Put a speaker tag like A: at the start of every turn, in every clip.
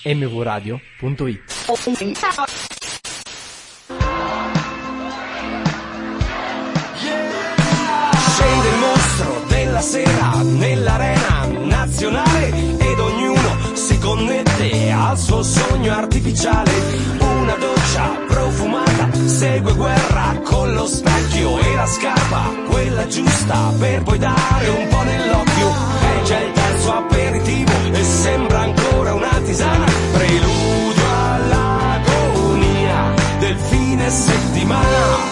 A: mvradio.it.
B: Scende il mostro della sera nell'arena nazionale ed ognuno si connette al suo sogno artificiale. Una doccia profumata segue guerra con lo specchio e la scarpa, quella giusta per poi dare un po' nell'occhio. È già il terzo aperitivo e sembra ancora una tisana, preludio all'agonia del fine settimana.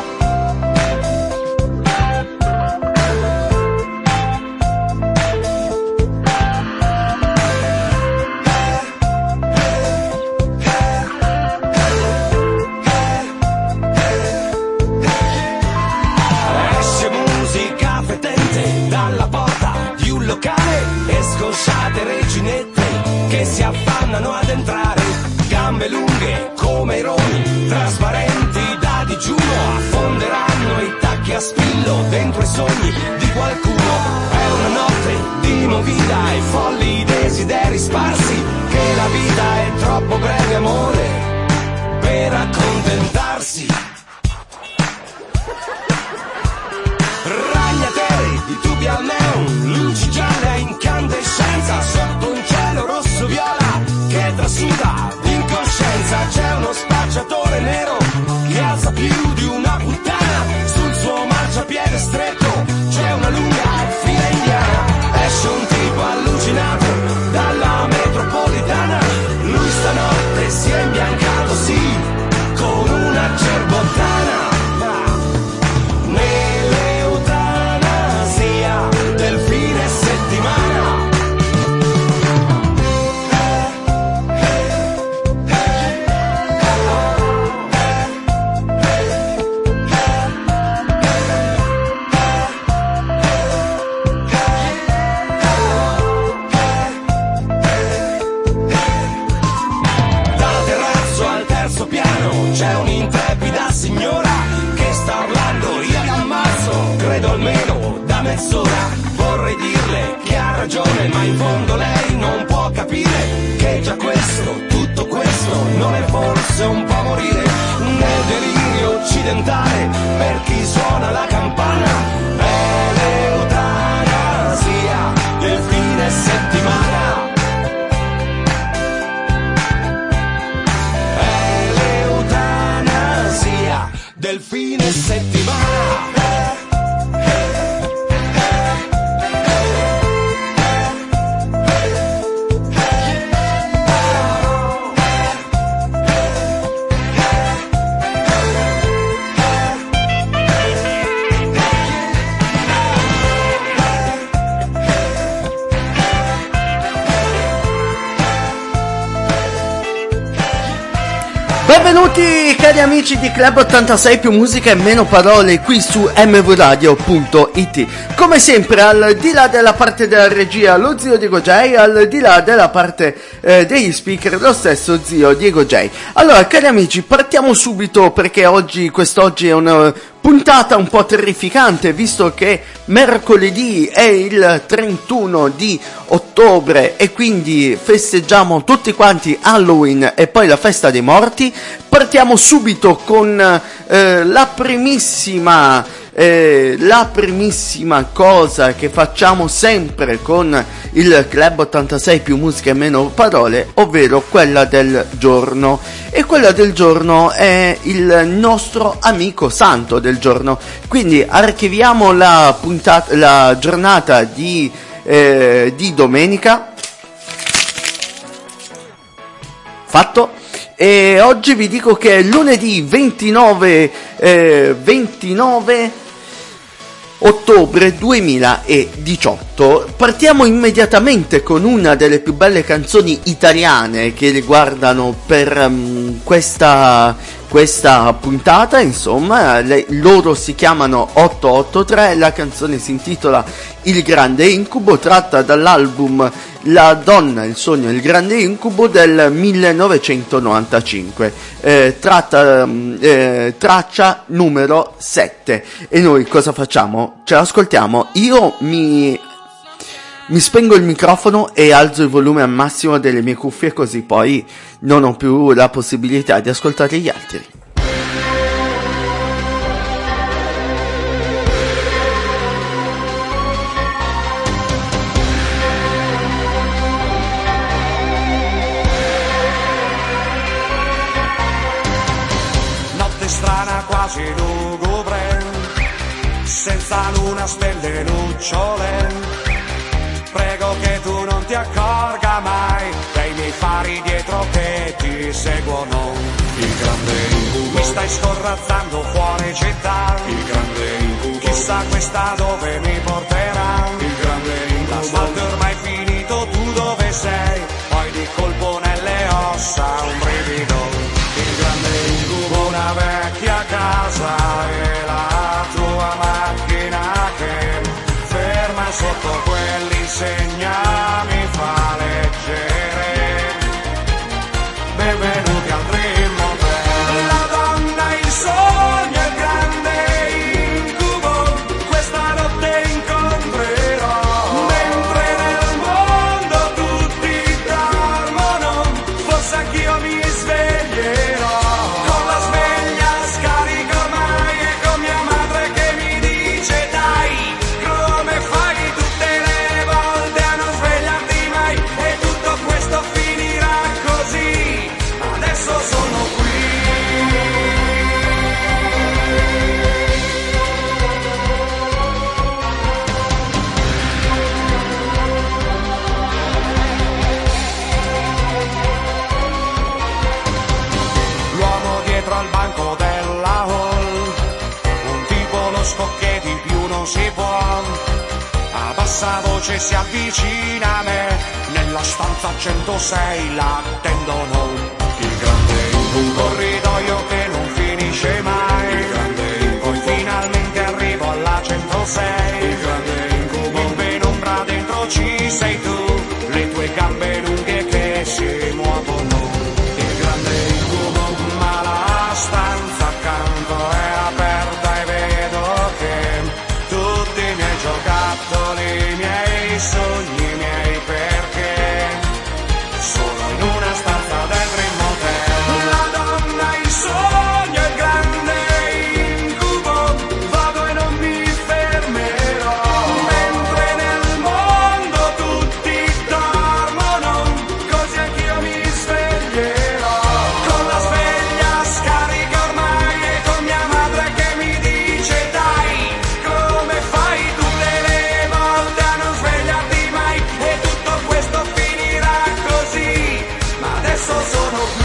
B: Scosciate reginette che si affannano ad entrare, gambe lunghe come i roni, trasparenti da digiuno, affonderanno i tacchi a spillo dentro i sogni di qualcuno. È una notte di movida e folli desideri sparsi, che la vita è troppo breve, amore, per accontentarsi. Ragnatele di tubi al neon, luci gialle a incandescenza sotto un cielo rosso viola che trasuda l'incoscienza. C'è uno spacciatore nero che alza più di una puttana sul suo marciapiede stretto. C'è una lunga fila indiana, esce un tipo allucinato dalla metropolitana. Lui stanotte si è imbiancato, sì, con una cerbottana. C'è un'intrepida signora che sta urlando, io vi ammazzo, credo almeno da mezz'ora. Vorrei dirle che ha ragione, ma in fondo lei non può capire che già questo, tutto questo, non è forse un po' morire nel delirio occidentale per chi suona la campana. È l'eutanasia del fine settimana. Del fine settimana.
C: Benvenuti cari amici di Club 86 più musica e meno parole qui su mvradio.it. Come sempre al di là della parte della regia lo zio Diego J, al di là della parte degli speaker lo stesso zio Diego J. Allora cari amici, partiamo subito perché quest'oggi è una puntata un po' terrificante, visto che mercoledì è il 31 di ottobre e quindi festeggiamo tutti quanti Halloween e poi la festa dei morti. Partiamo subito con la primissima cosa che facciamo sempre con il Club 86 più musica e meno parole, ovvero quella del giorno. E quella del giorno è il nostro amico santo del giorno. Quindi archiviamo la giornata di domenica. Fatto. E oggi vi dico che è lunedì 29 ottobre 2018. Partiamo immediatamente con una delle più belle canzoni italiane che riguardano per questa puntata, insomma, loro si chiamano 883, la canzone si intitola Il Grande Incubo, tratta dall'album La Donna, il Sogno e il Grande Incubo del 1995, traccia numero 7. E noi cosa facciamo? Ce l'ascoltiamo. Io mi mi spengo il microfono e alzo il volume al massimo delle mie cuffie, così poi non ho più la possibilità di ascoltare gli altri.
B: Notte strana quasi lugubre, senza luna, stelle, lucciole. Prego che tu non ti accorga mai dei miei fari dietro che ti seguono. Il grande incubo, mi stai scorrazzando fuori città. Il grande incubo, chissà questa dove mi porterà. Il grande incubo, l'asfalto è ormai finito, tu dove sei? Poi di colpo nelle ossa un brivido. Il grande incubo, una vecchia casa e la tua macchina che ferma sotto quell'insegna mi fa leggere. Benvenuti al Dream Hotel. La donna, il sogno, il grande incubo, questa notte incontrerò. Mentre nel mondo tutti dormono, forse anch'io mi sveglierò. Con la sveglia scarico ormai e con mia madre che mi dice dai, come fai tutte le volte a non svegliarti mai? E tutto questo finirà così, adesso sono qui. L'uomo dietro al banco della hall, un tipo losco che di più non si può. A bassa voce si avvicina a me, nella stanza 106 l'attendono. Il grande un corridoio che non finisce mai. Il grande poi finalmente arrivo alla 106. Il grande in penombra dentro ci sei tu, le tue gambe lunghe che si muovono. Il grande incubo, ma la stanza accanto è aperta e vedo che tutti i miei giocattoli, i miei sogni, i miei perché sono in una stanza del Dream Hotel. La donna, il sogno, il grande incubo, vado e non mi fermerò. Mentre nel mondo tutti dormono, così anch'io mi sveglierò. Con la sveglia scarica ormai e con mia madre che mi dice dai, come fai tutte le volte a non svegliarti mai? E tutto questo finirà così, ma adesso sono qui.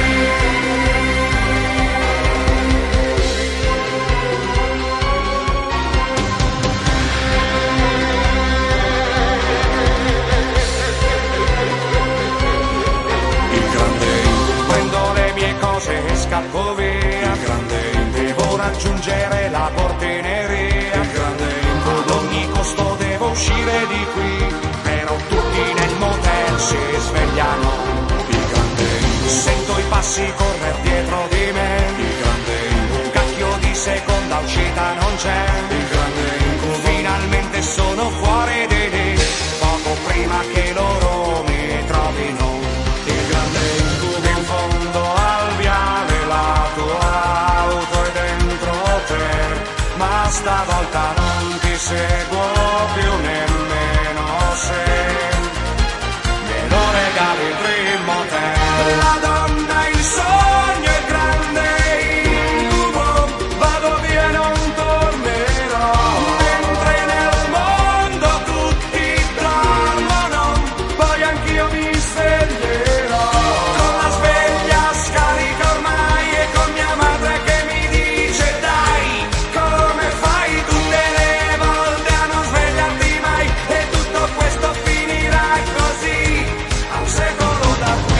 B: Il grande prendo le mie cose e scappo via. Il grande devo raggiungere la portineria. Il grande ad ogni costo devo uscire di qui, però tutti nel motel si svegliano. Il grande sento i passi correre dietro di me. Il grande un cacchio di seconda uscita non c'è. Il grande finalmente sono fuori di lì, poco prima che loro mi trovino. Il grande incubo in fondo al viale, la tua auto è dentro te, ma stavolta non ti seguo più nemmeno se me lo regali il Dream Hotel. La donna, il sogno, il grande incubo, vado via e non tornerò. Mentre nel mondo tutti dormono, poi anch'io mi sveglierò. Con la sveglia scarica ormai e con mia madre che mi dice dai, come fai tutte le volte a non svegliarti mai? E tutto questo finirà così, a un secolo da qui.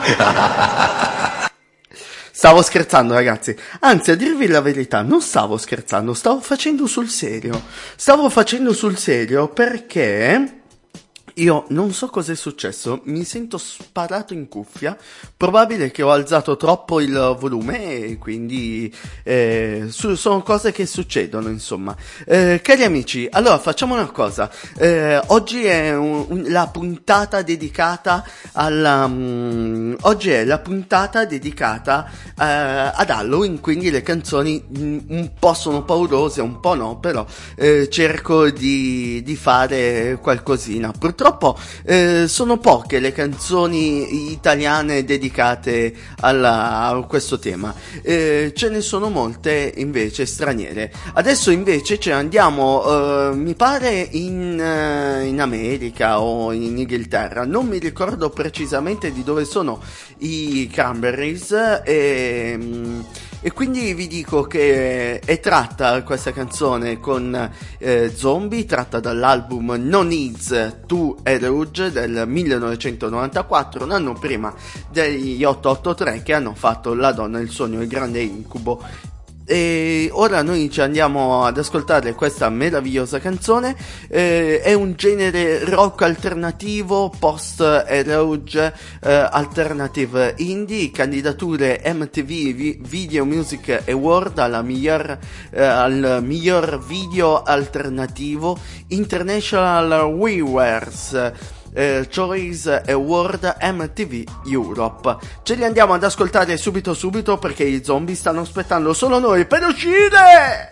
C: Stavo scherzando, ragazzi. Anzi, a dirvi la verità, non stavo scherzando, stavo facendo sul serio. Stavo facendo sul serio perché io non so cosa è successo, mi sento sparato in cuffia, probabile che ho alzato troppo il volume e quindi sono cose che succedono, insomma. Cari amici, allora facciamo una cosa, oggi è la puntata dedicata oggi è la puntata dedicata ad Halloween, quindi le canzoni un po' sono paurose, un po' no, però cerco di fare qualcosina. Purtroppo sono poche le canzoni italiane dedicate a questo tema, ce ne sono molte invece straniere. Adesso invece andiamo, mi pare in America o in Inghilterra, non mi ricordo precisamente di dove sono i Cranberries, e quindi vi dico che è tratta questa canzone con Zombie, tratta dall'album No Needs to Eruge del 1994, un anno prima degli 883 che hanno fatto La donna, il sogno, il grande incubo. E ora noi ci andiamo ad ascoltare questa meravigliosa canzone, è un genere rock alternativo, post-eroge, alternative indie, candidature MTV Video Music Award al miglior video alternativo, International Viewers Choice Award MTV Europe. Ce li andiamo ad ascoltare subito perché i zombie stanno aspettando solo noi per uscire!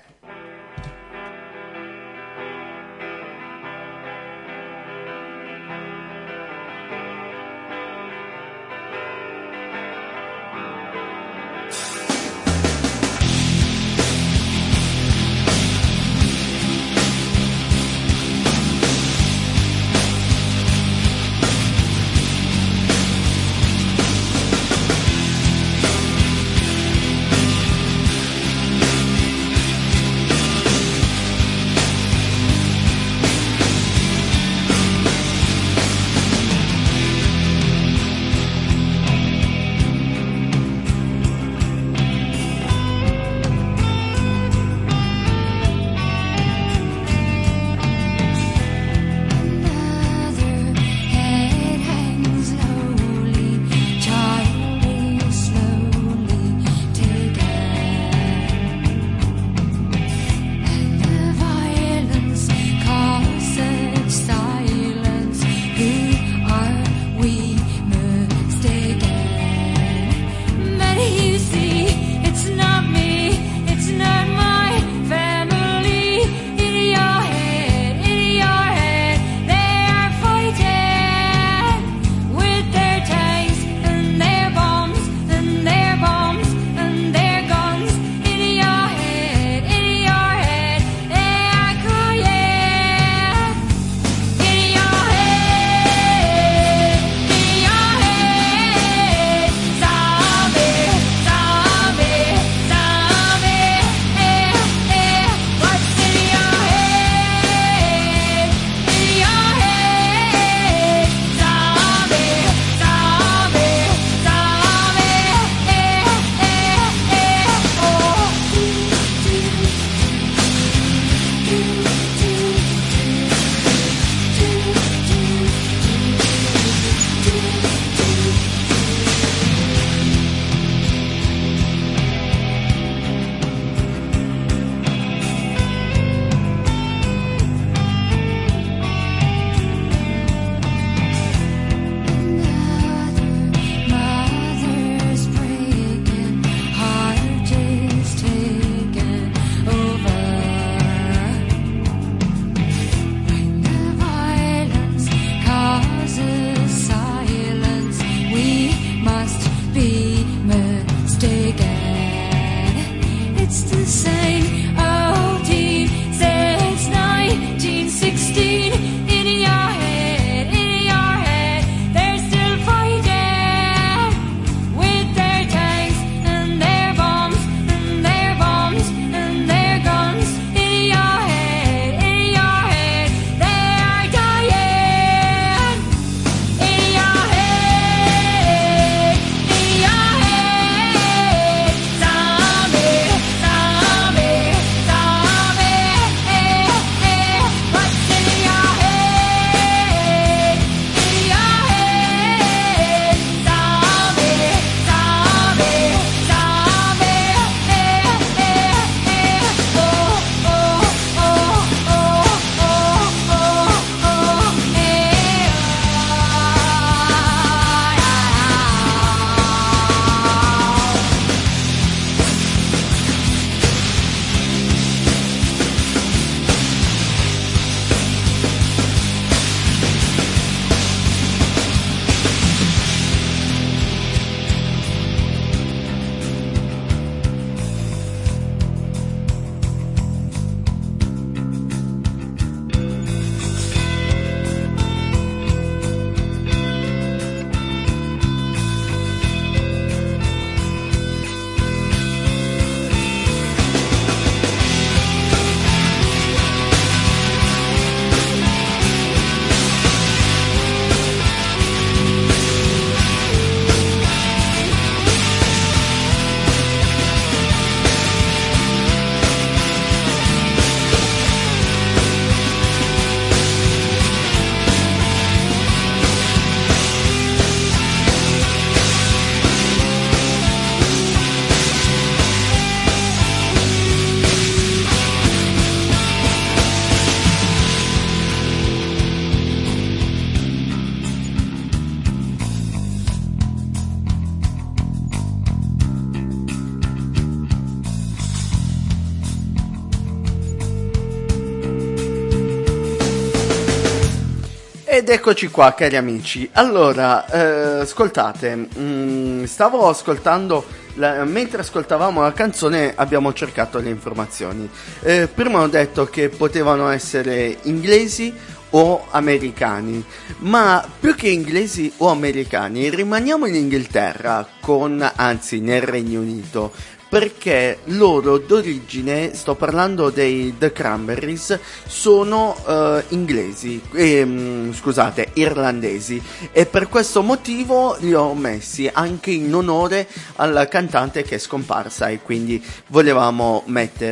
C: Ed eccoci qua, cari amici. Allora, ascoltate, stavo ascoltando, mentre ascoltavamo la canzone abbiamo cercato le informazioni. Prima ho detto che potevano essere inglesi o americani, ma più che inglesi o americani rimaniamo in Inghilterra, anzi nel Regno Unito, perché loro d'origine, sto parlando dei The Cranberries, sono inglesi, scusate, irlandesi, e per questo motivo li ho messi anche in onore alla cantante che è scomparsa, e quindi volevo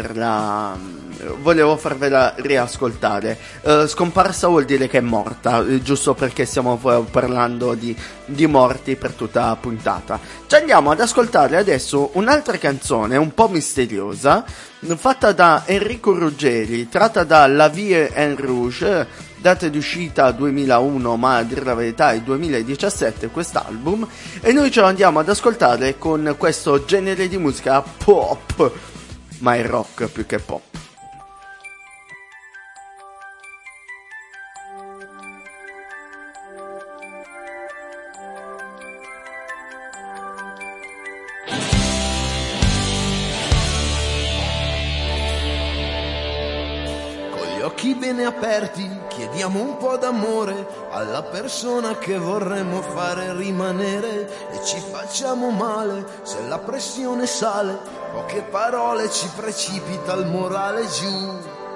C: farvela riascoltare. Scomparsa vuol dire che è morta, giusto perché stiamo parlando di morti per tutta la puntata. Ci andiamo ad ascoltare adesso un'altra canzone un po' misteriosa, fatta da Enrico Ruggeri, tratta da La Vie en Rouge, data di uscita 2001, ma a dire la verità è 2017 quest'album, e noi ce lo andiamo ad ascoltare con questo genere di musica pop, ma è rock più che pop.
A: Occhi bene aperti, chiediamo un po' d'amore alla persona che vorremmo fare rimanere, e ci facciamo male se la pressione sale, poche parole ci precipita il morale giù.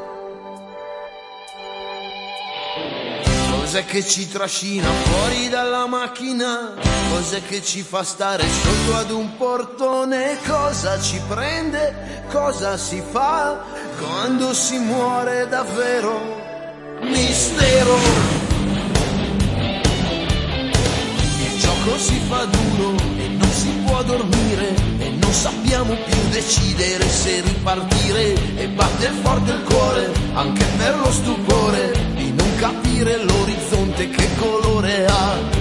A: Cos'è che ci trascina fuori dalla macchina? Cos'è che ci fa stare sotto ad un portone? Cosa ci prende? Cosa si fa quando si muore davvero? Mistero. Il gioco si fa duro e non si può dormire, e non sappiamo più decidere se ripartire, e batte forte il cuore anche per lo stupore di non capire l'orizzonte che colore ha.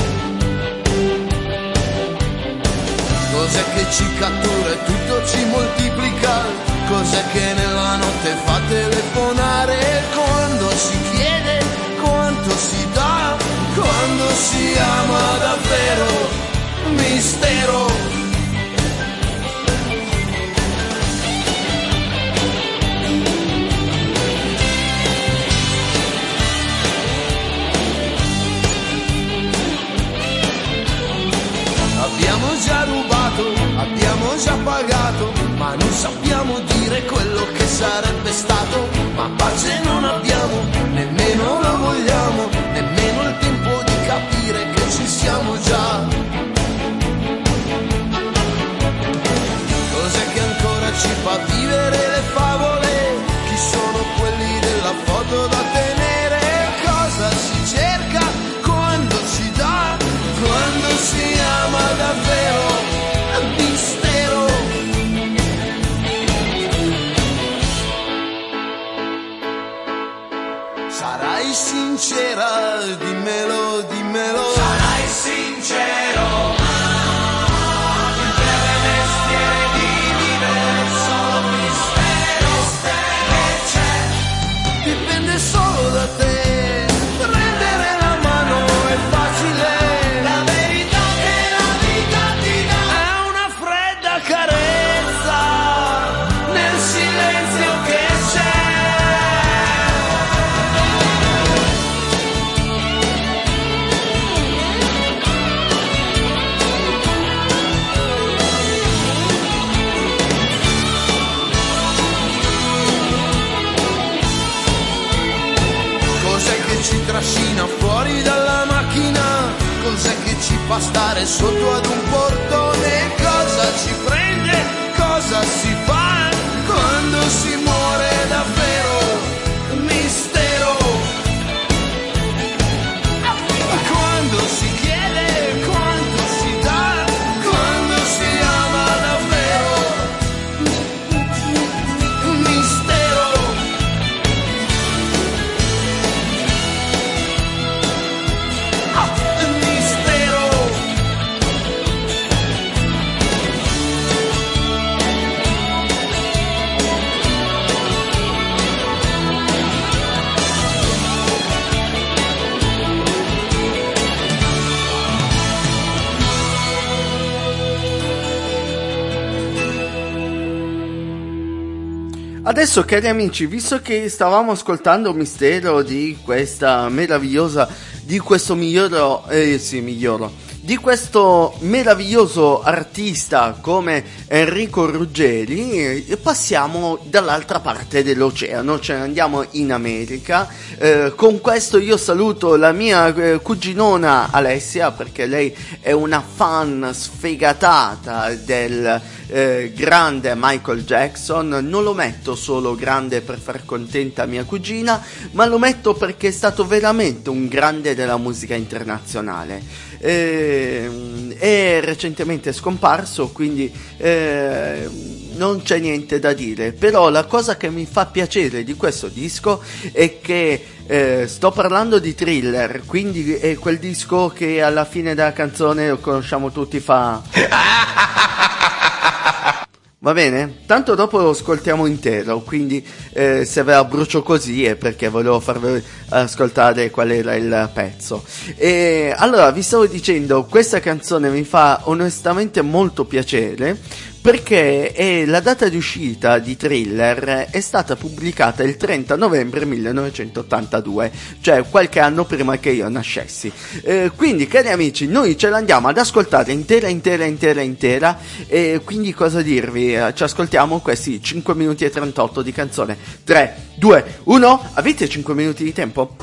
A: Cos'è che ci cattura e tutto ci moltiplica? Cos'è che nella notte fa telefonare? Quando si chiede quanto si dà, quando si ama davvero, mistero. Abbiamo già rubato, abbiamo già pagato, ma non sappiamo dire quello che sarebbe stato. Ma pace non abbiamo, nemmeno lo vogliamo, nemmeno il tempo di capire che ci siamo già. Cos'è che ancora ci fa vivere le favole? Chi sono quelli della foto da tenere? Cosa si cerca quando si dà, quando si ama davvero? Mistero. Sarai sincera, dimmelo, dimmelo. Sarai sincero. Il breve mestiere di vivere solo mistero che c'è. Dipende solo da te. Prendere la mano è facile. La verità che la vita ti dà è una fredda carezza nel silenzio che c'è. Cos'è che ci trascina fuori dalla macchina? Cos'è che ci fa stare sotto ad un portone? Cosa ci prende? Cosa si fa quando si muore davvero? Mistero. Quando si chiede quanto si dà, quando si ama davvero? Mistero. Mistero.
C: Adesso, cari amici, visto che stavamo ascoltando Mistero di questa meravigliosa, di questo di questo meraviglioso artista come Enrico Ruggeri, passiamo dall'altra parte dell'oceano, cioè andiamo in America. Con questo io saluto la mia cuginona Alessia, perché lei è una fan sfegatata del grande Michael Jackson. Non lo metto solo grande per far contenta mia cugina, ma lo metto perché è stato veramente un grande della musica internazionale. È recentemente scomparso, quindi non c'è niente da dire. Però la cosa che mi fa piacere di questo disco è che sto parlando di Thriller, quindi è quel disco che alla fine della canzone, lo conosciamo tutti, fa va bene? Tanto dopo lo ascoltiamo intero, quindi se ve la brucio così è perché volevo farvi ascoltare qual era il pezzo. E allora, vi stavo dicendo, questa canzone mi fa onestamente molto piacere, perché la data di uscita di Thriller è stata pubblicata il 30 novembre 1982, cioè qualche anno prima che io nascessi. Quindi, cari amici, noi ce l'andiamo ad ascoltare intera, e quindi cosa dirvi? Ci ascoltiamo questi 5 minuti e 38 di canzone. 3, 2, 1, avete 5 minuti di tempo?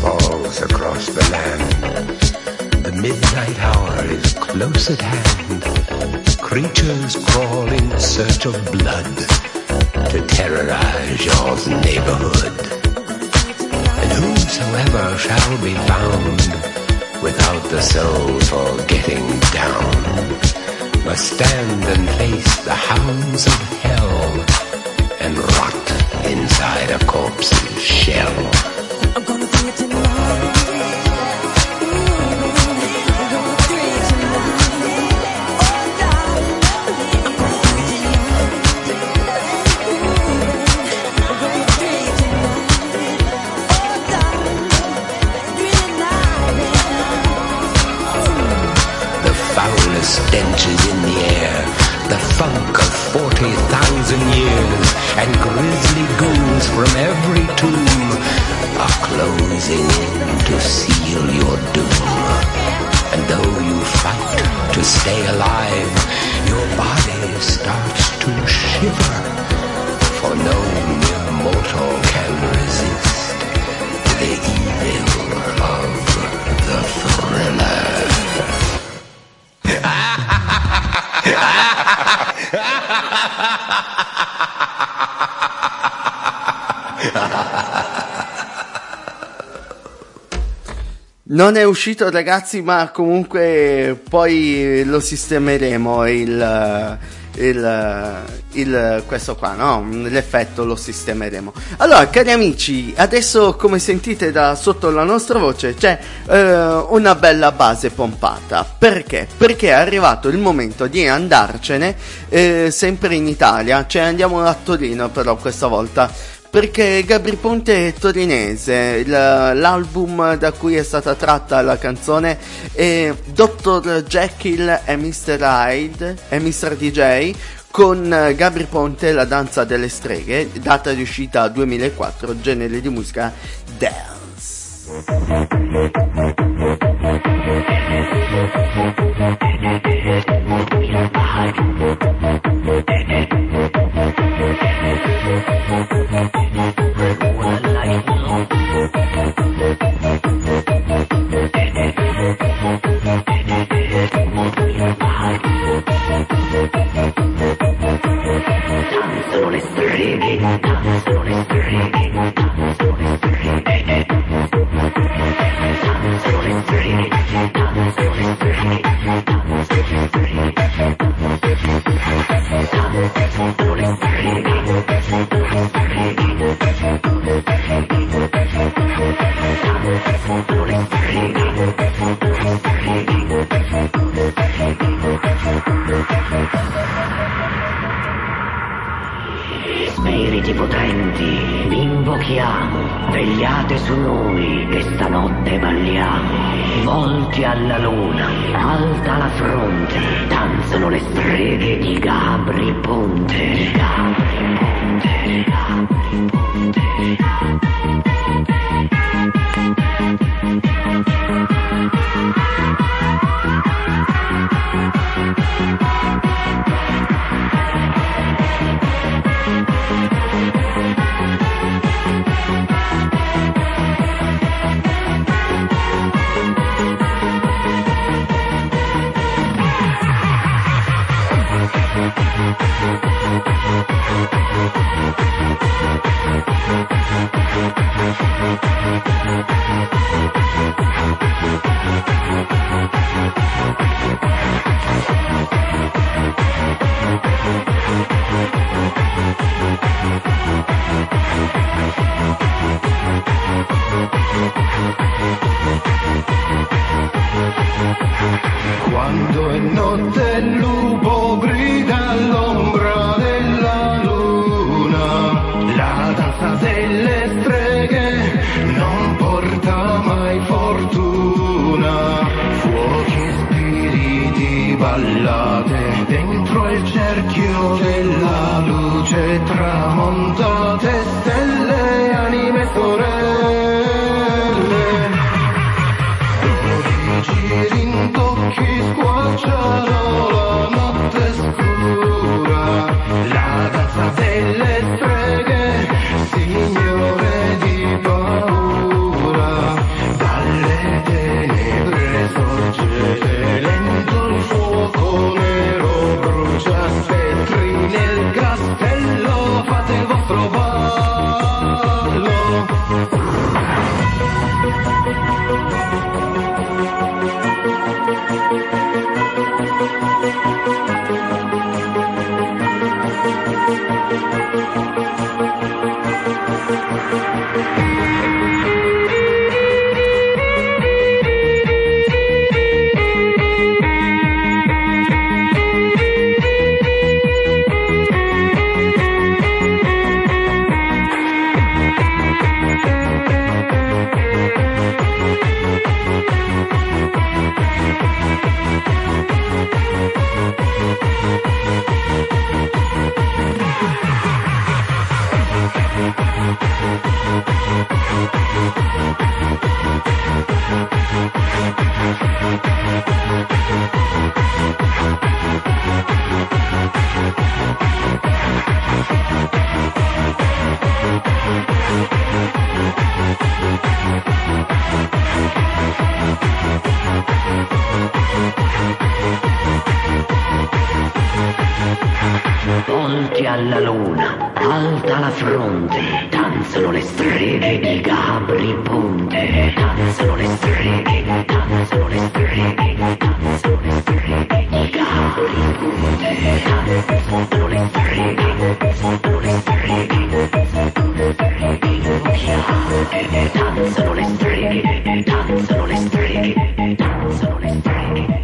B: falls across the land. The midnight hour is close at hand. Creatures crawl in search of blood to terrorize your neighborhood. And whosoever shall be found without the soul for getting down must stand and face the hounds of hell and rot inside a corpse's shell.
D: I'm gonna do it tonight.
B: Stench is in the air, the funk of 40,000 years, and grisly ghouls from every tomb are closing in to seal your doom. And though you fight to stay alive, your body starts to shiver, for no mere mortal can resist the evil of the thriller.
C: Non è uscito, ragazzi, ma comunque poi lo sistemeremo questo qua, no? L'effetto lo sistemeremo. Allora, cari amici, adesso, come sentite da sotto la nostra voce, c'è una bella base pompata. Perché? Perché è arrivato il momento di andarcene, sempre in Italia. Cioè andiamo a Torino, però questa volta, perché Gabry Ponte è torinese. L'album da cui è stata tratta la canzone è Dr. Jekyll e Mr. Hyde e Mr. DJ, con Gabry Ponte, La danza delle streghe, data di uscita 2004, genere di musica dance.
E: Danzano le streghe, danzano le streghe, danzano le streghe, danzano le streghe, danzano le streghe, danzano le streghe, danzano le Spiriti potenti, vi invochiamo, vegliate su noi che stanotte balliamo. Volti alla luna, alta la fronte, danzano le streghe di Gabry Ponte. Di Gabry Ponte, di Gabry Ponte, di Gabry
A: Quando è notte il lupo grida all'ombra della luna, la danza delle streghe non porta mai fortuna. Fuochi e spiriti, ballate dentro il cerchio della luce, tramontate stelle, anime sorelle. Giri in tocchi squarciano la notte scura, la danza delle streghe, signore di paura.
E: volti alla luna, alta la fronte, danzano le streghe, i gabri ponte, danzano le streghe, danzano le streghe, danzano le streghe, i gabri ponte, danzano le streghe, danzano le streghe, danzano le streghe, danzano le streghe, danzano le streghe, danzano le streghe.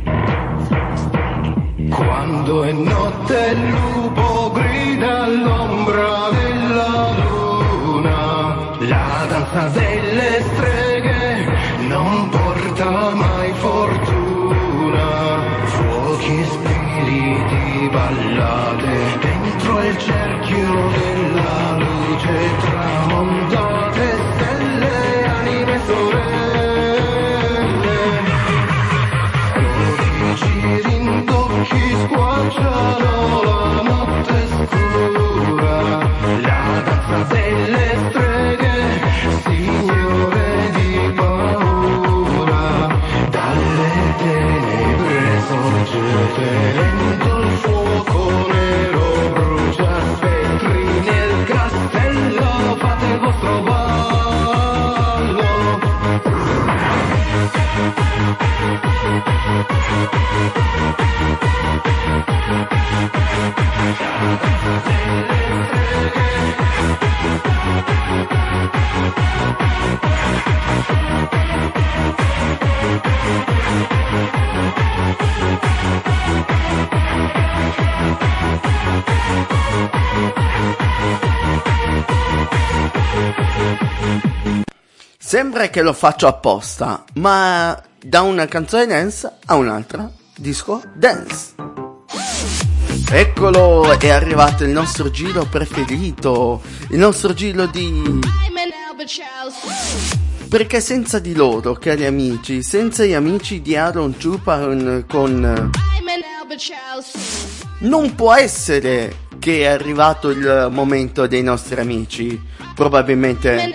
A: Quando è notte il lupo grida all'ombra della luna, la danza delle streghe non porta mai fortuna, fuochi, spiriti, ballate, dentro il cerchio della luce, tramontate stelle, anime sorelle, chi squarciano la notte scura, la danza delle streghe, signore di paura, dalle tenebre sorgete, lento il fuoco nero brucia, spettri nel castello, fate il vostro ballo.
C: Sembra che lo faccio apposta, ma da una canzone dance a un'altra disco dance. Eccolo, è arrivato il nostro giro preferito, il nostro giro di... Perché senza di loro, cari amici, senza gli amici di Aaron Chupan con... Non può essere che è arrivato il momento dei nostri amici, probabilmente...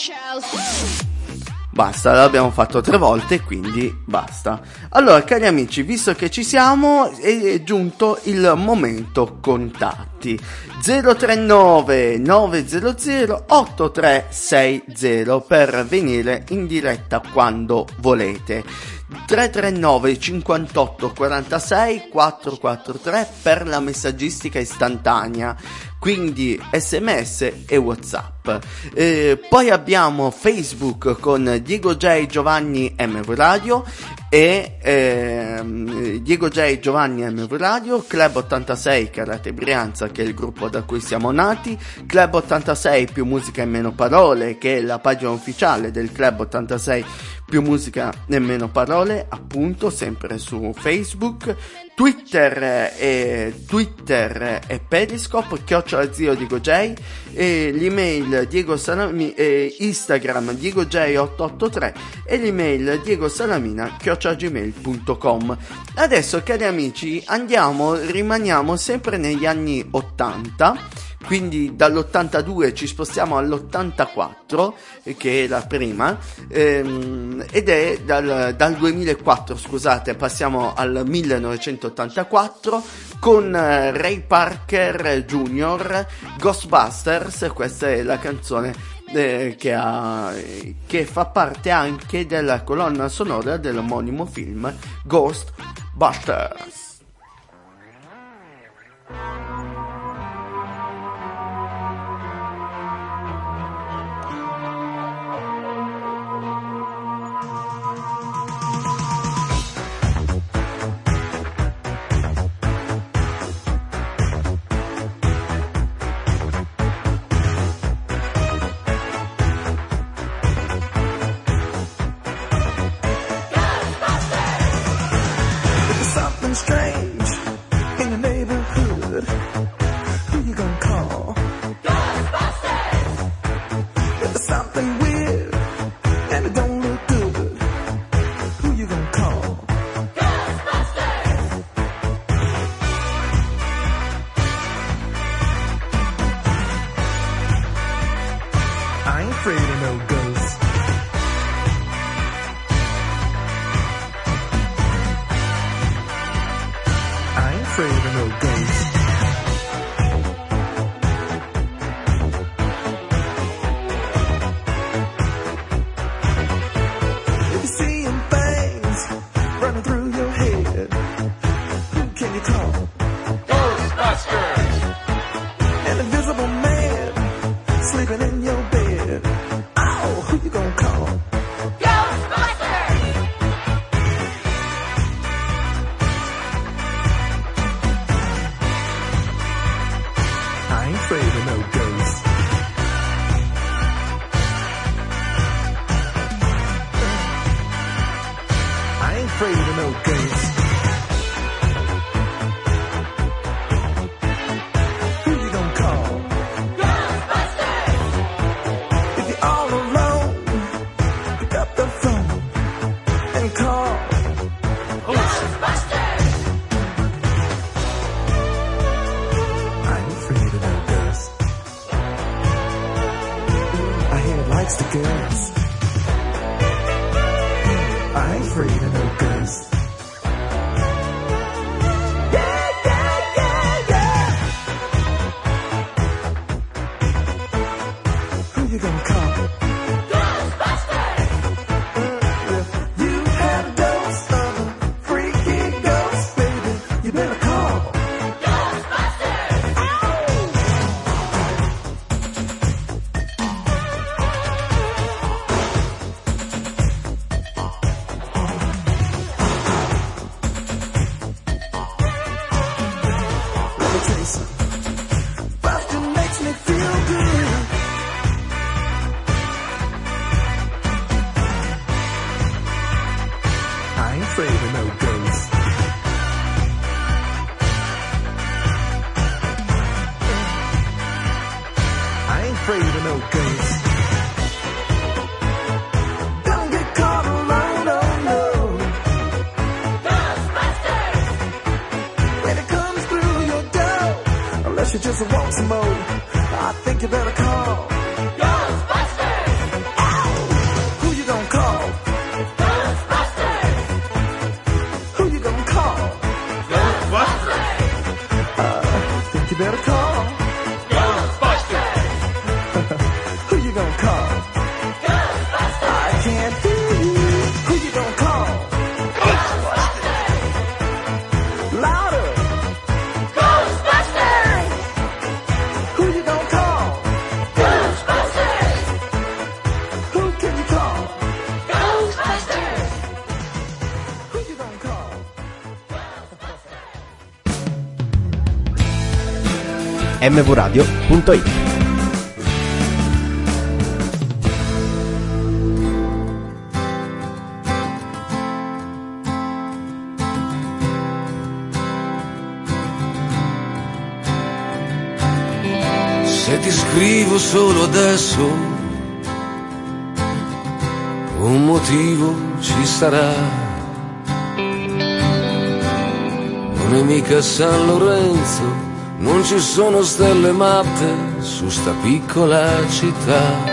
C: Basta, l'abbiamo fatto 3 volte, quindi basta. Allora, cari amici, visto che ci siamo, è giunto il momento contatti. 039 900 8360 per venire in diretta quando volete. 339 58 46 443 per la messaggistica istantanea, quindi SMS e WhatsApp. Poi abbiamo Facebook con Diego J Giovanni MV Radio e Diego J Giovanni MV Radio, Club 86 Karate Brianza, che è il gruppo da cui siamo nati, Club 86 più musica e meno parole, che è la pagina ufficiale del Club 86 più musica e meno parole, appunto, sempre su Facebook, Twitter e Periscope, @Zio Diego J, e l'email Diego Salamina, Instagram Diego J 883 e l'email Diego Salamina @gmail.com. Adesso, cari amici, rimaniamo sempre negli anni 80. Quindi dall'82 ci spostiamo all'84, che è la prima, ed è dal 2004, scusate, passiamo al 1984 con Ray Parker Jr., Ghostbusters. Questa è la canzone che fa parte anche della colonna sonora dell'omonimo film Ghostbusters.
D: Strange in the neighborhood. Who you gonna call? Ghostbusters! If there's something weird and it don't look good, who you gonna call? Ghostbusters! I ain't afraid of no ghosts. Afraid of no ghosts. afraid of no ghosts. Who you gonna call? Ghostbusters! If you're all alone, pick up the phone and call Ghostbusters! I ain't afraid of no ghosts. I hear it likes the girls. I ain't afraid of no ghosts. Yeah, yeah, yeah, yeah. Who you gonna call? Ghostbusters! If you have ghosts of a freaky ghost, baby, you better call Ghostbusters! Let me tell you something. Bustin' makes me feel good. I ain't afraid of no ghosts. I ain't afraid of no ghosts. Don't get caught alone, oh no. Ghostbusters! When it comes through your door, unless you just want some more, I think you better call Ghostbusters! Who you gonna call? Ghostbusters! Who you gonna call? Ghostbusters! Think you better call Ghostbusters! Who you gonna call? Ghostbusters! I can't hear you. Who you gonna call? Ghostbusters! Louder! Ghostbusters! Who you gonna call? Ghostbusters! Who can you call? Ghostbusters! Who you gonna call?
F: mvradio.it.
B: Se ti scrivo solo adesso, un motivo ci sarà. Non è mica San Lorenzo, non ci sono stelle matte su sta piccola città.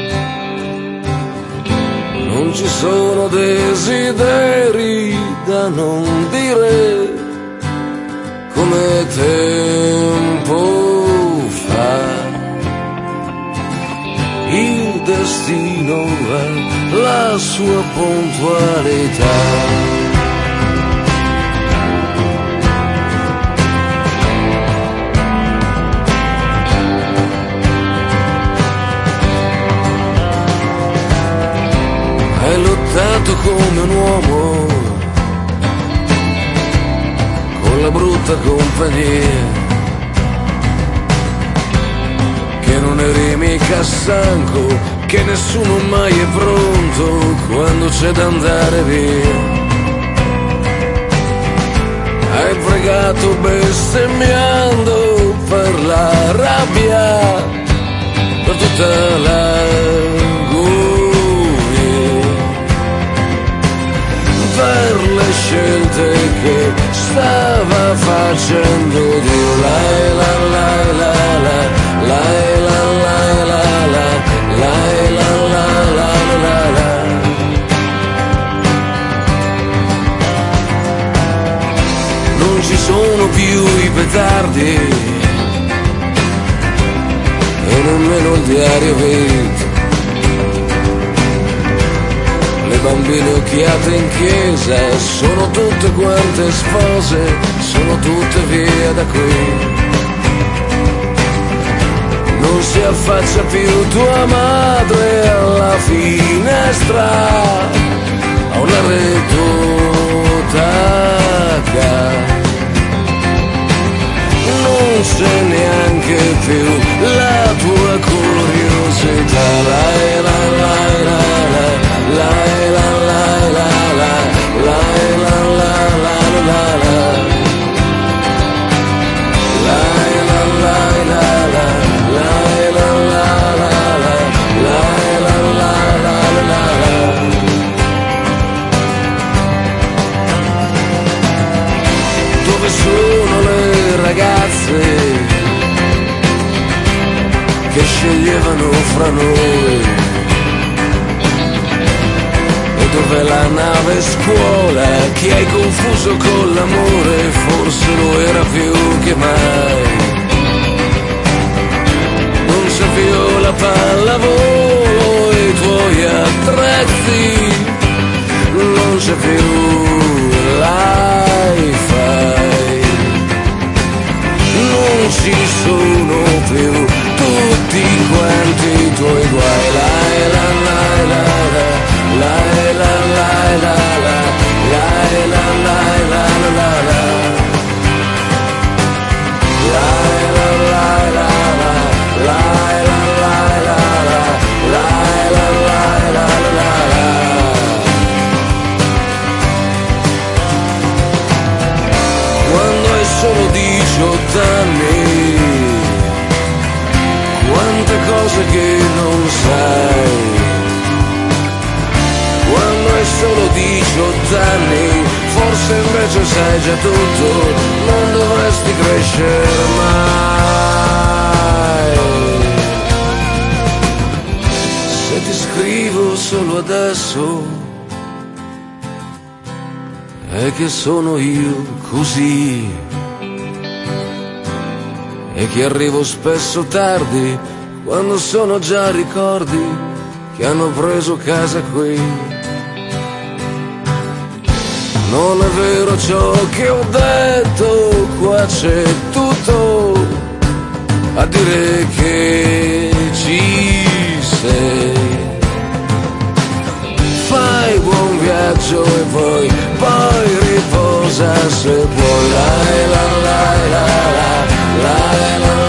B: Non ci sono desideri da non dire come tempo fa. Il destino ha la sua puntualità. Hai lottato come un uomo con la brutta compagnia, che non eri mica stanco, che nessuno mai è pronto quando c'è da andare via. Hai pregato bestemmiando per la rabbia, per tutta l'agonia, per le scelte che stava facendo Dio. La la la la la, la la la la la, la la la la la la. Non ci sono più i petardi e nemmeno il diario vita. Le bambine occhiate in chiesa sono tutte quante spose, sono tutte via da qui. Non si affaccia più tua madre alla finestra, a una retutaca. Non c'è neanche più la tua curiosità. La la la la la, la la la la la, la la sceglievano fra noi. E dov'è la nave scuola che hai confuso con l'amore? Forse lo era più che mai. Non c'è più la pallavolo e i tuoi attrezzi, non c'è più l'hi-fi, non ci sono più tutti quanti i tuoi guai. La la la la la la la la la la la la la la. Quando hai solo 18 anni, quante cose che non sai. Quando hai solo 18 anni, forse invece sai già tutto, non dovresti crescere mai. Se ti scrivo solo adesso, è che sono io così, e che arrivo spesso tardi, quando sono già ricordi che hanno preso casa qui. Non è vero ciò che ho detto, qua c'è tutto a dire che ci sei. Fai buon viaggio e poi riposa se vuoi. La la la la la la la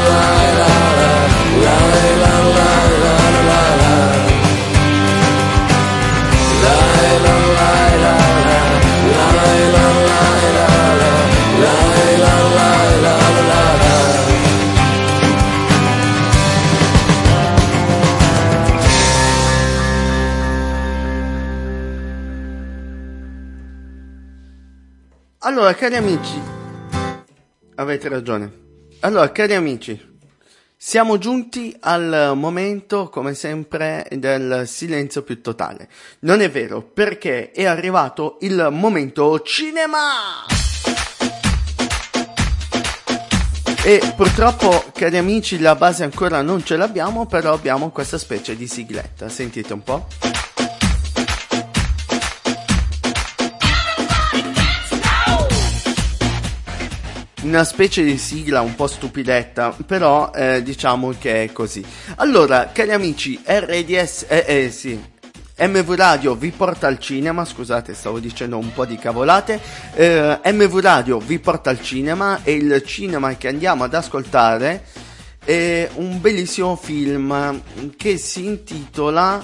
C: Allora, cari amici, avete ragione. Allora, cari amici, siamo giunti al momento, come sempre, del silenzio più totale. Non è vero, perché è arrivato il momento cinema! E purtroppo, cari amici, la base ancora non ce l'abbiamo, però abbiamo questa specie di sigletta. Sentite un po'. Una specie di sigla un po' stupidetta, però diciamo che è così. Allora, cari amici, MV Radio vi porta al cinema, scusate, stavo dicendo un po' di cavolate. MV Radio vi porta al cinema, e il cinema che andiamo ad ascoltare è un bellissimo film che si intitola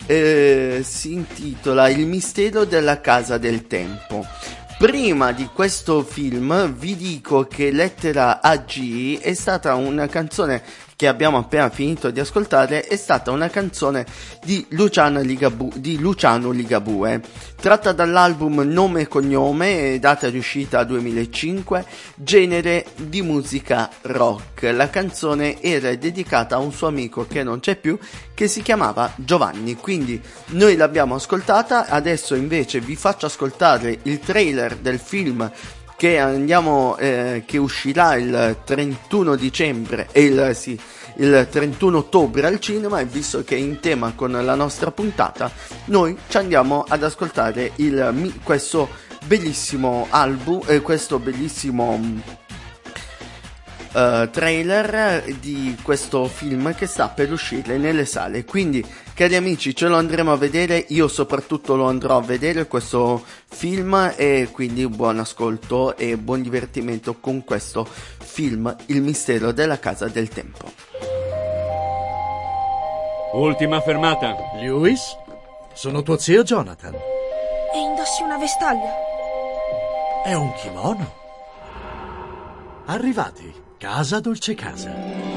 C: Il mistero della casa del tempo. Prima di questo film vi dico che Lettera AG è stata una canzone che abbiamo appena finito di ascoltare, è stata una canzone di Luciano Ligabue, tratta dall'album Nome e Cognome, data di uscita 2005, genere di musica rock. La canzone era dedicata a un suo amico che non c'è più, che si chiamava Giovanni, quindi noi l'abbiamo ascoltata. Adesso invece vi faccio ascoltare il trailer del film che uscirà il 31 dicembre il 31 ottobre al cinema, e visto che è in tema con la nostra puntata, noi ci andiamo ad ascoltare questo bellissimo album, questo bellissimo trailer di questo film che sta per uscire nelle sale. Quindi, cari amici, ce lo andremo a vedere, io soprattutto lo andrò a vedere questo film, e quindi buon ascolto e buon divertimento con questo film, Il mistero della casa del tempo.
F: Ultima fermata.
G: Lewis? Sono tuo zio Jonathan.
H: E indossi una vestaglia.
G: È un kimono. Arrivati. Casa dolce casa.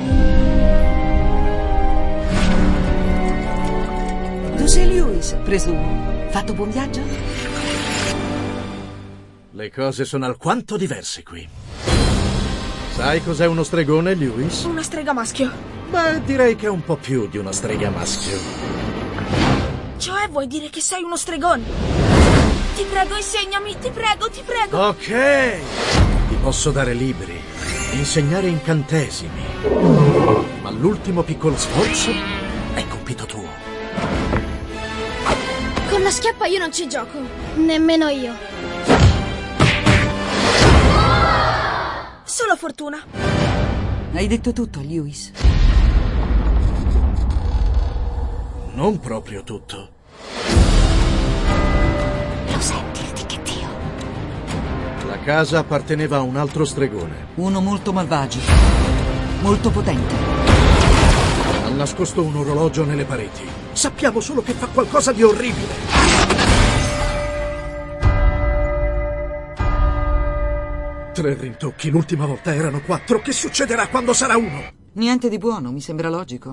H: Tu sei Lewis, presumo. Fatto buon viaggio?
G: Le cose sono alquanto diverse qui. Sai cos'è uno stregone, Lewis?
H: Una strega maschio.
G: Beh, direi che è un po' più di una strega maschio.
I: Cioè, vuoi dire che sei uno stregone? Ti prego, insegnami, ti prego, ti prego.
G: Ok, ti posso dare libri, insegnare incantesimi, ma l'ultimo piccolo sforzo è compito tuo.
J: Con la schiappa io non ci gioco. Nemmeno io.
I: Solo fortuna.
H: Hai detto tutto, Lewis.
G: Non proprio tutto.
J: Lo senti il ticchettio?
G: La casa apparteneva a un altro stregone.
H: Uno molto malvagio. Molto potente.
G: Ha nascosto un orologio nelle pareti. Sappiamo solo che fa qualcosa di orribile. 3 rintocchi, l'ultima volta erano 4. Che succederà quando sarà 1?
H: Niente di buono, mi sembra logico.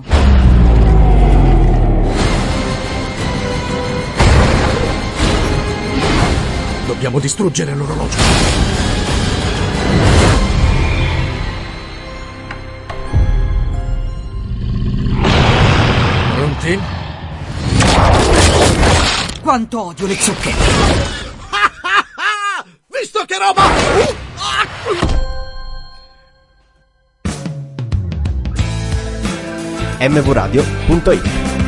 G: Dobbiamo distruggere l'orologio. Pronti?
H: Quanto odio le zucche!
G: Visto che roba!
K: mvradio.it.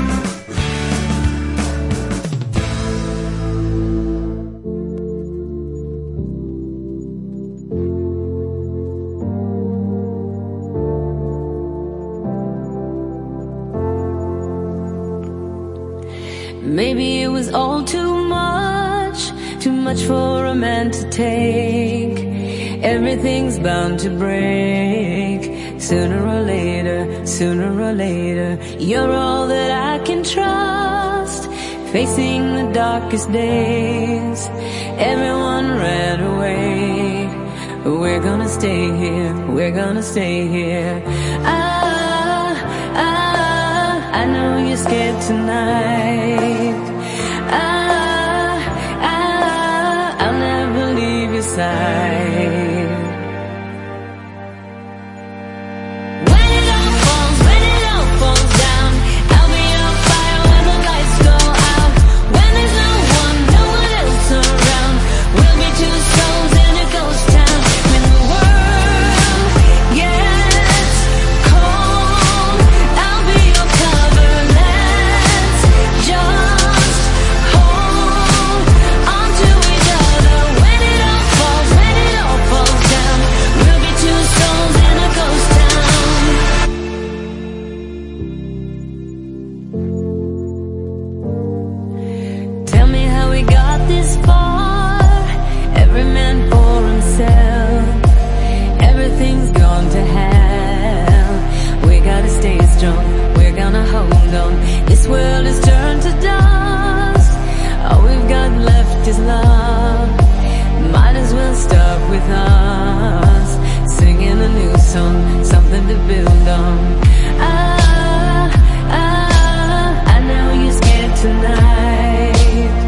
L: Maybe it was all too much for a man to take. Everything's bound to break. Sooner or later, you're all that I can trust. Facing the darkest days, everyone ran away. We're gonna stay here. I know you're scared tonight. I'll never leave your side. When it all falls down, I'll be on fire when the lights go out. When there's no one else around, we'll be two souls in a ghost town. When the world gets cold, I'll be your cover. Let's just hold on to each other. When it all falls down, we'll be two souls in a ghost town. Tell me how we got this far. Every man for himself. Everything's gone to hell. We gotta stay strong. We're gonna hold on. This world is turned to dust. All we've got left is love. Might as well start with us. Singing a new song, something to build on. I know you're scared tonight.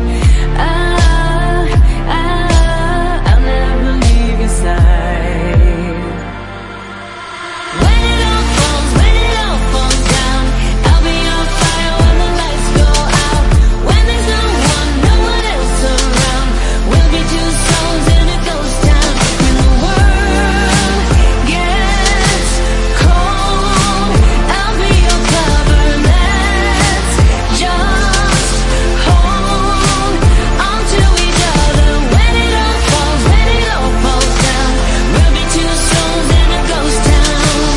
L: I'll never leave your side. When it all falls down, I'll be on fire when the lights go out. When there's no one else around, we'll be two souls in a ghost town. When the world gets cold, I'll be your cover. Let's just hold on to each other. When it all falls down, we'll be two souls in a ghost town.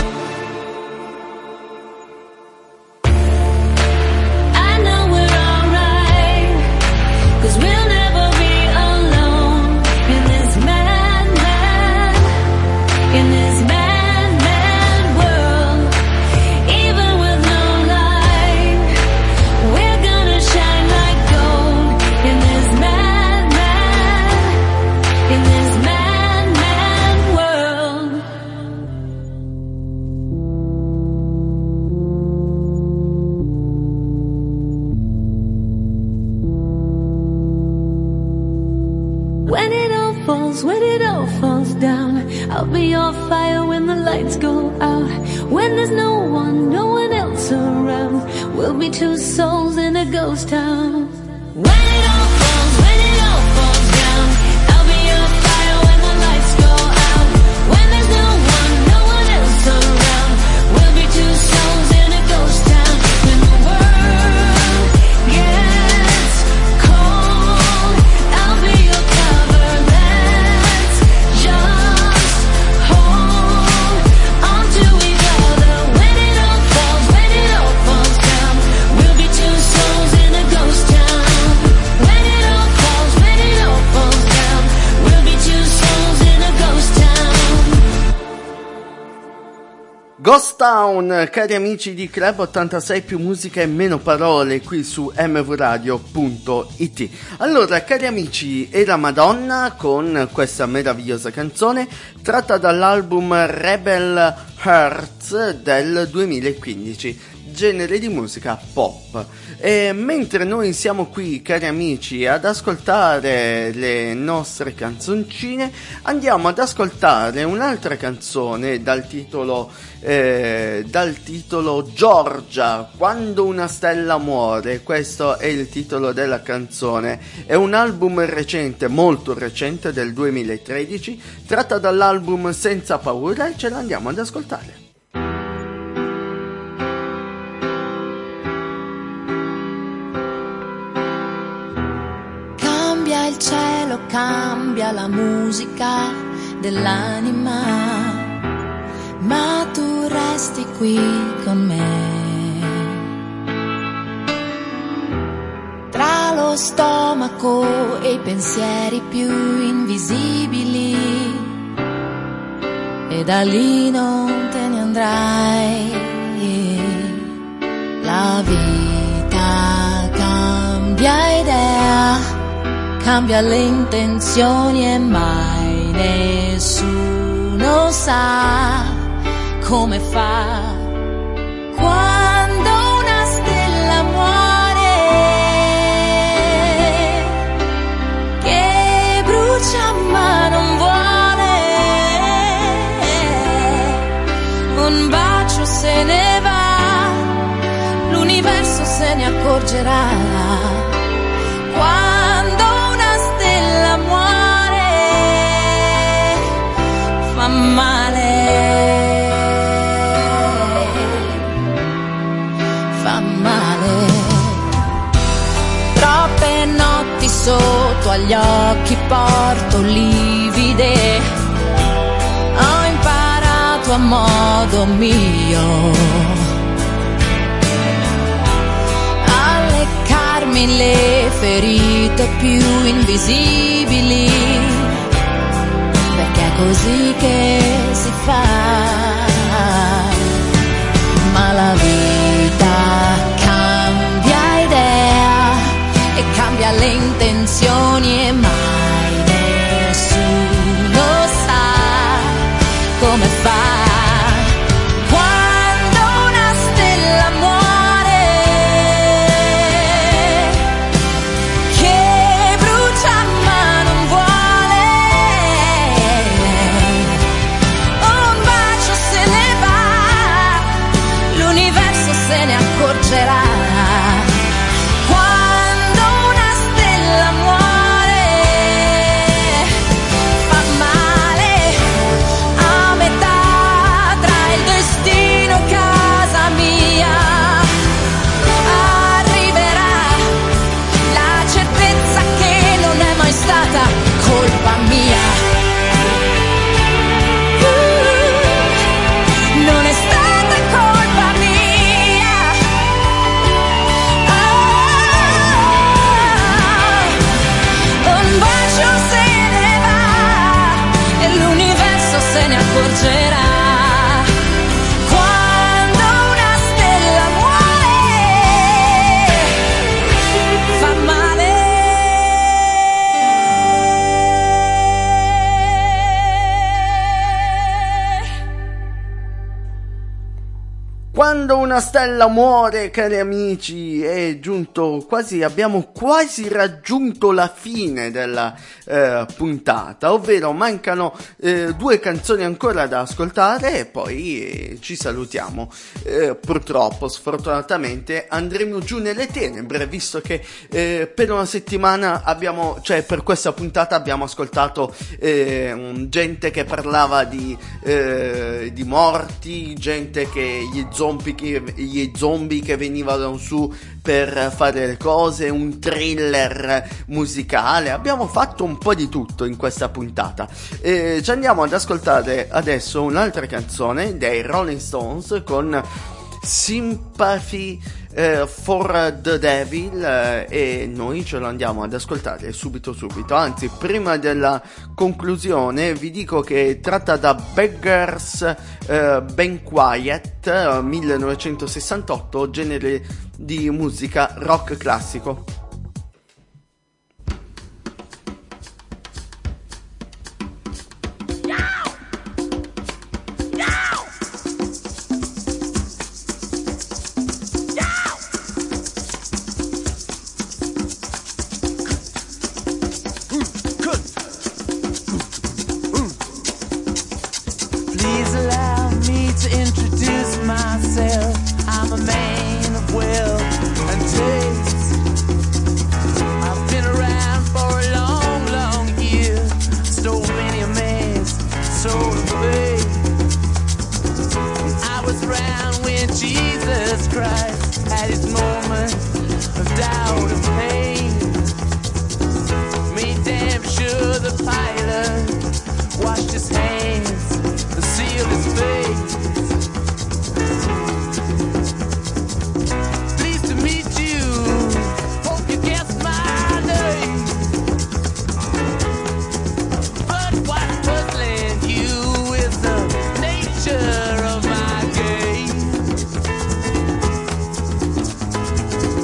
L: I know we're alright, 'cause we'll never be alone in this madman world. Even with no light, we're gonna shine like gold in this madman world. When it all falls, when it all falls down, I'll be your fire when the lights go out. When there's no one else around, we'll be two souls in a ghost town. When it all falls down, I'll be your fire when the lights go out. When there's no one else around, we'll be two souls in a ghost town. When the world gets cold, I'll be your cover. Let's just hold on to each other. When it all falls down, we'll be two souls in a ghost town. When it all falls down, we'll be two souls in a ghost town.
C: Ghost Town, cari amici di Club 86 più musica e meno parole qui su mvradio.it. Allora, cari amici, era Madonna con questa meravigliosa canzone tratta dall'album Rebel Hearts del 2015, genere di musica pop. E mentre noi siamo qui, cari amici, ad ascoltare le nostre canzoncine, andiamo ad ascoltare un'altra canzone dal titolo Giorgia, quando una stella muore. Questo è il titolo della canzone. È un album recente, molto recente, del 2013, tratta dall'album Senza paura, e ce l'andiamo ad ascoltare.
M: Cambia il cielo, cambia la musica dell'anima, ma tu resti qui con me. Tra lo stomaco e i pensieri più invisibili, e da lì non te ne andrai. La vita cambia idea, cambia le intenzioni e mai nessuno sa come fa quando una stella muore, che brucia ma non vuole. Un bacio se ne va, l'universo se ne accorgerà. Quando una stella muore, fa male, fa male. Troppe notti sotto agli occhi porto livide, ho imparato a modo mio le ferite più invisibili, perché è così che si fa. Ma la vita cambia idea e cambia le intenzioni e mai nessuno sa come fa. Quando una stella muore,
C: Quando una stella muore, cari amici, è giunto abbiamo quasi raggiunto la fine della puntata, ovvero mancano 2 canzoni ancora da ascoltare e poi ci salutiamo. Purtroppo, sfortunatamente, andremo giù nelle tenebre, visto che per una settimana per questa puntata abbiamo ascoltato gente che parlava di morti, gente che gli zombie che venivano su per fare le cose, un thriller musicale. Abbiamo fatto un po' di tutto in questa puntata. Ci andiamo ad ascoltare adesso un'altra canzone dei Rolling Stones con Sympathy for the Devil, e noi ce lo andiamo ad ascoltare subito. Anzi, prima della conclusione vi dico che è tratta da Beggars Banquet 1968, genere di musica rock classico.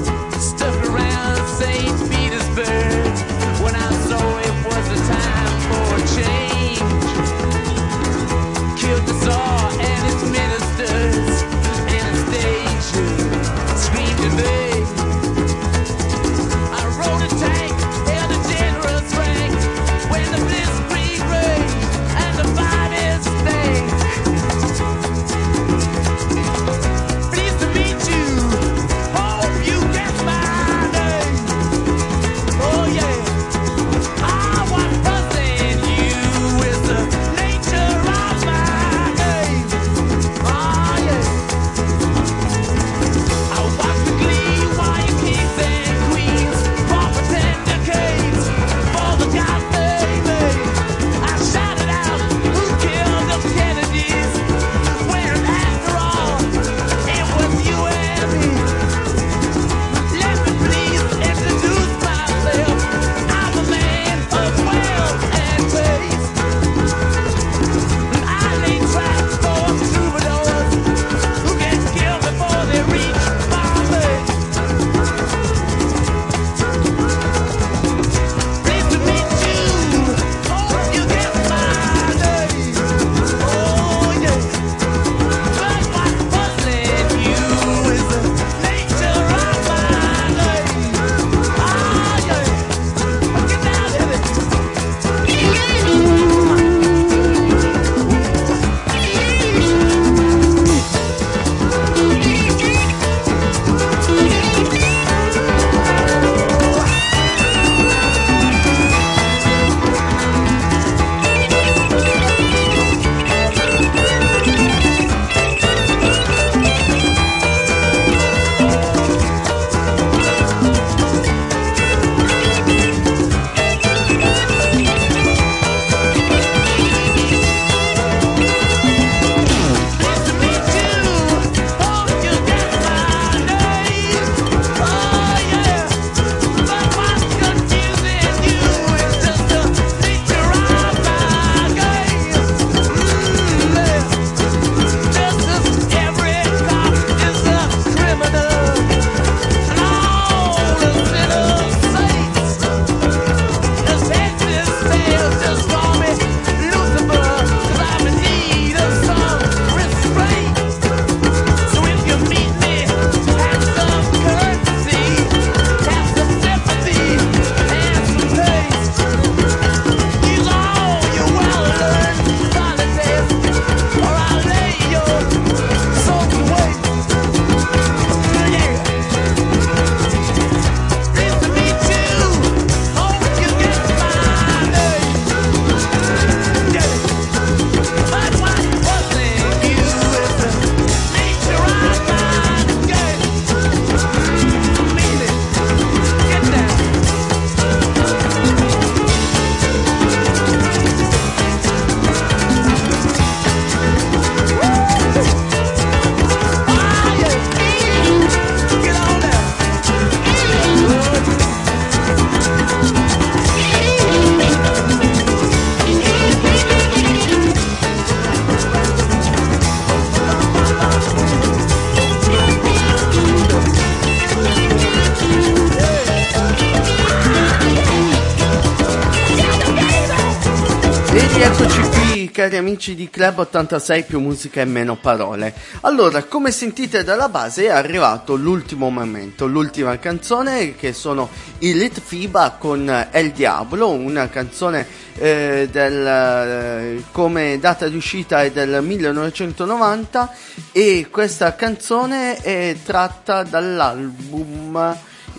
N: When I saw it was a time
C: E rieccoci qui, cari amici di Club 86, più musica e meno parole. Allora, come sentite dalla base è arrivato l'ultimo momento, l'ultima canzone, che sono i Litfiba con El Diablo, una canzone come data di uscita è del 1990, e questa canzone è tratta dall'album,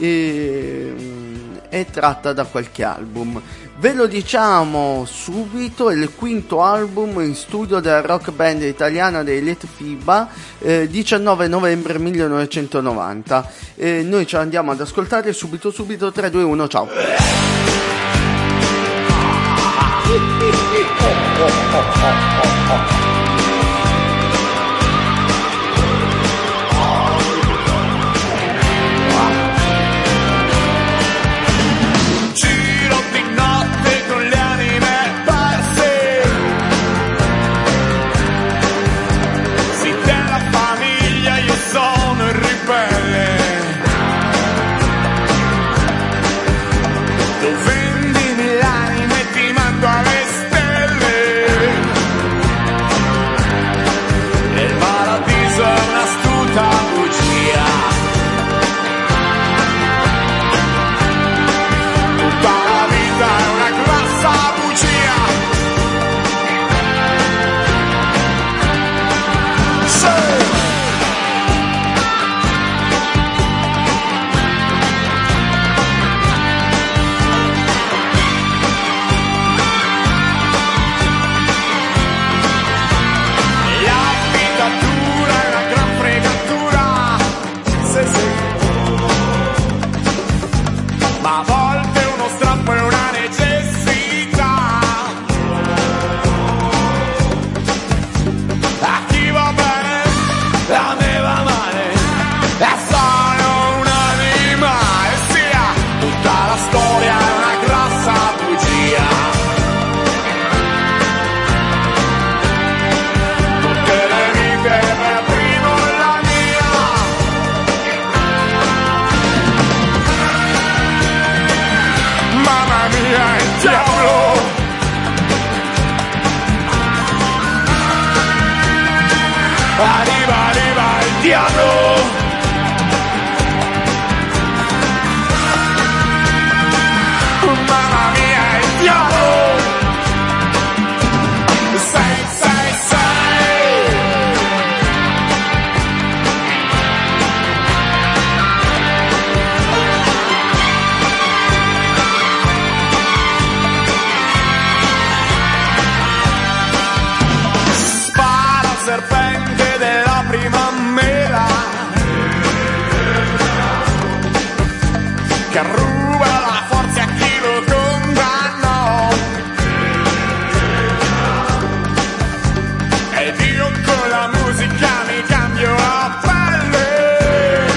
C: è tratta da qualche album. Ve lo diciamo subito, è il quinto album in studio della rock band italiana dei Litfiba, 19 novembre 1990. Noi ce l'andiamo ad ascoltare subito, 3, 2, 1, ciao.
B: Giro di notte con le anime perse, sì, della famiglia io sono il ribelle. Tu vendimi l'anima e ti mando alle stelle, e il paradiso è un'astuta bugia. La vita è una grassa bugia. Sì. La vita dura è una gran fregatura. Sì, sì. Ma a volte uno strappo è una necessità. A chi va bene, a me va male, e sono un'anima, e sia tutta la storia è una grassa bugia. Tutte le vite per primo la mia. Mamma mia, il diavolo! Arriva il diavolo! Mamma mia, il diavolo! 666! Spara al serpente della prima mela, che ruba la forza a chi lo condannò. Ed io con la musica mi cambio la pelle,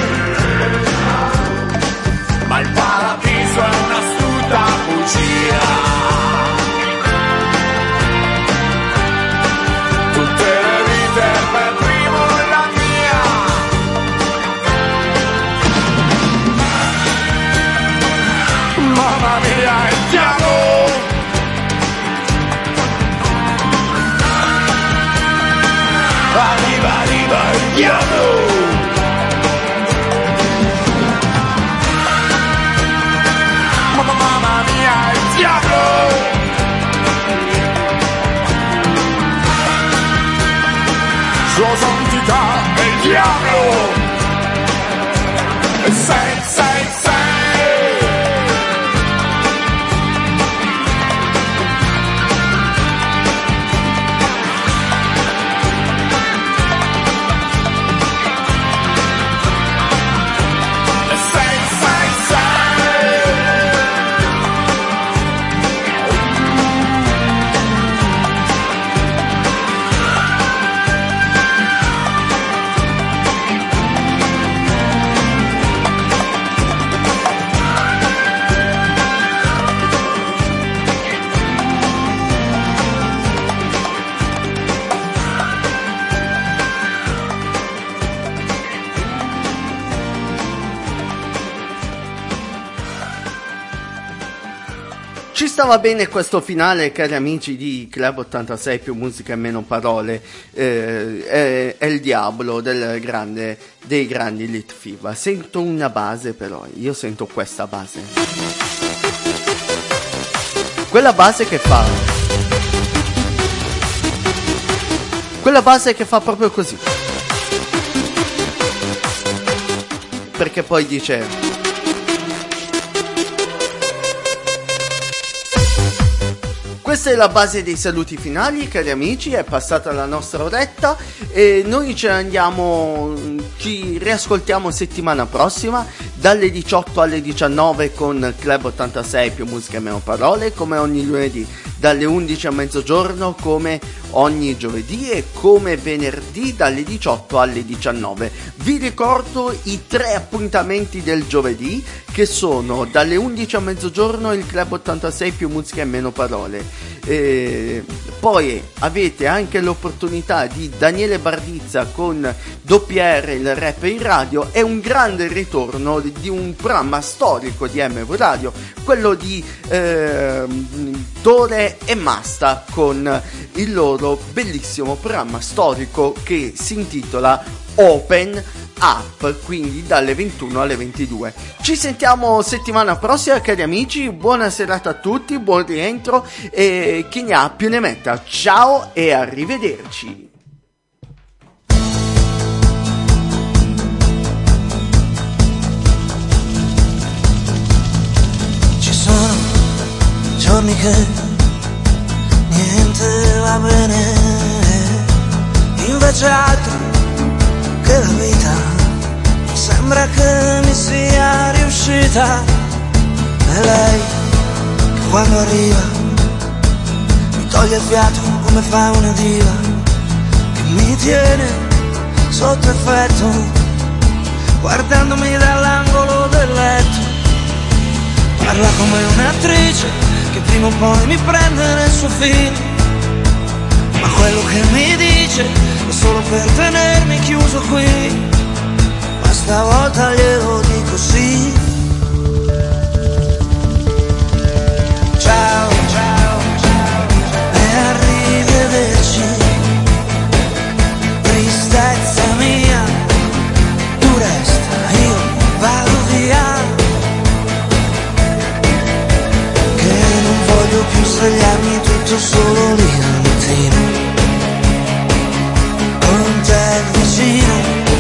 B: ma il paradiso è un'astuta bugia. Tutte le vite per primo la mia. Mamma mia, il diavolo! Arriva il diavolo! Mamma mia, il diavolo! Sua santità è il diavolo. 666.
C: stava bene questo finale, cari amici di Club 86 più musica e meno parole. È il diavolo dei grandi Litfiba. Sento una base, però io sento questa base, quella base che fa proprio così, perché poi dice: questa è la base dei saluti finali, cari amici, è passata la nostra oretta e noi ci riascoltiamo settimana prossima dalle 18 alle 19 con Club 86 più musica e meno parole, come ogni lunedì, dalle 11 a mezzogiorno come ogni giovedì e come venerdì dalle 18 alle 19. Vi ricordo i 3 appuntamenti del giovedì, che sono dalle 11 a mezzogiorno il Club 86 più musica e meno parole. Poi avete anche l'opportunità di Daniele Bardizza con WR, il rap in radio, e un grande ritorno di un programma storico di MV Radio, quello di Tore e Masta, con il loro bellissimo programma storico che si intitola Open Up, quindi dalle 21 alle 22. Ci sentiamo settimana prossima, cari amici, buona serata a tutti, buon rientro e chi ne ha più ne metta. Ciao e arrivederci.
N: Ci sono giorni che niente va bene, invece altri che la vita sembra che mi sia riuscita. E lei che quando arriva mi toglie il fiato come fa una diva, che mi tiene sotto effetto guardandomi dall'angolo del letto. Parla come un'attrice che prima o poi mi prende nel suo film, ma quello che mi dice è solo per tenermi chiuso qui. Ma stavolta glielo dico sì. Ciao, ciao, ciao e arrivederci. Tristezza mia, tu resta, io vado via, che non voglio più svegliarmi tutto solo lì al mattino con te vicino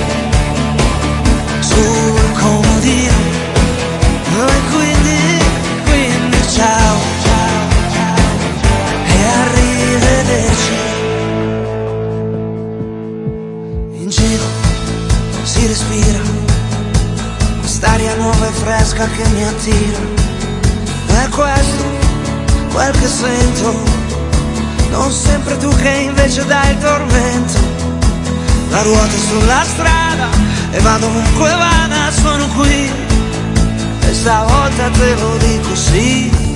N: sul comodino. E quindi ciao, ciao, ciao e arrivederci. In giro si respira quest'aria nuova e fresca che mi attira. È questo quel che sento, non sempre tu che invece dai il tormento. La ruota sulla strada e vado ovunque vada, sono qui e stavolta te lo dico sì.